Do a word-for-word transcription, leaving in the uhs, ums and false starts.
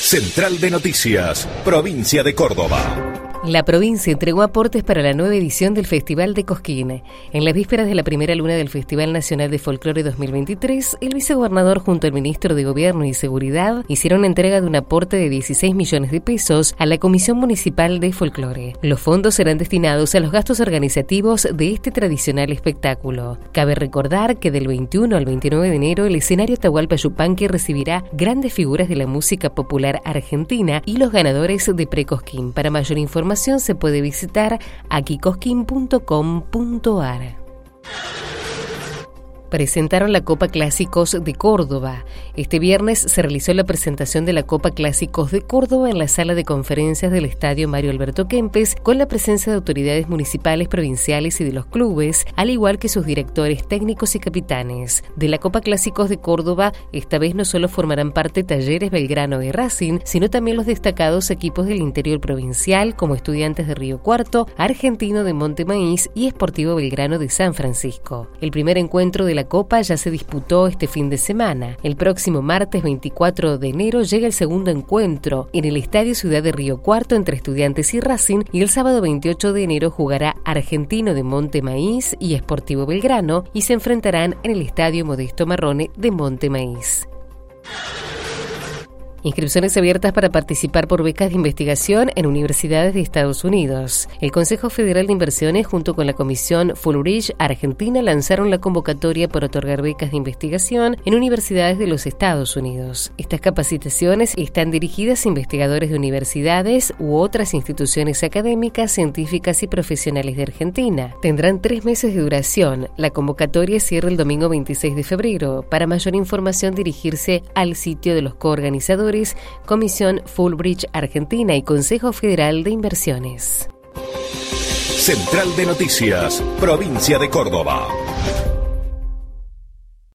Central de Noticias, Provincia de Córdoba. La provincia entregó aportes para la nueva edición del Festival de Cosquín. En las vísperas de la primera luna del Festival Nacional de Folclore dos mil veintitrés, el vicegobernador junto al ministro de Gobierno y Seguridad hicieron entrega de un aporte de dieciséis millones de pesos a la Comisión Municipal de Folclore. Los fondos serán destinados a los gastos organizativos de este tradicional espectáculo. Cabe recordar que del veintiuno al veintinueve de enero el escenario Atahualpa Yupanqui recibirá grandes figuras de la música popular argentina y los ganadores de Precosquín. Para mayor información se puede visitar aquicosquín punto com punto ar. Presentaron la Copa Clásicos de Córdoba. Este viernes se realizó la presentación de la Copa Clásicos de Córdoba en la sala de conferencias del Estadio Mario Alberto Kempes, con la presencia de autoridades municipales, provinciales y de los clubes, al igual que sus directores técnicos y capitanes. De la Copa Clásicos de Córdoba, esta vez no solo formarán parte Talleres Belgrano y Racing, sino también los destacados equipos del interior provincial, como Estudiantes de Río Cuarto, Argentino de Monte Maíz y Sportivo Belgrano de San Francisco. El primer encuentro de la Copa ya se disputó este fin de semana. El próximo martes veinticuatro de enero llega el segundo encuentro en el Estadio Ciudad de Río Cuarto entre Estudiantes y Racing, y el sábado veintiocho de enero jugará Argentino de Monte Maíz y Sportivo Belgrano y se enfrentarán en el Estadio Modesto Marrone de Monte Maíz. Inscripciones abiertas para participar por becas de investigación en universidades de Estados Unidos. El Consejo Federal de Inversiones junto con la Comisión Fulbright Argentina lanzaron la convocatoria para otorgar becas de investigación en universidades de los Estados Unidos. Estas capacitaciones están dirigidas a investigadores de universidades u otras instituciones académicas, científicas y profesionales de Argentina. Tendrán tres meses de duración. La convocatoria cierra el domingo veintiséis de febrero. Para mayor información dirigirse al sitio de los coorganizadores, Comisión Fulbright Argentina y Consejo Federal de Inversiones. Central de Noticias, Provincia de Córdoba.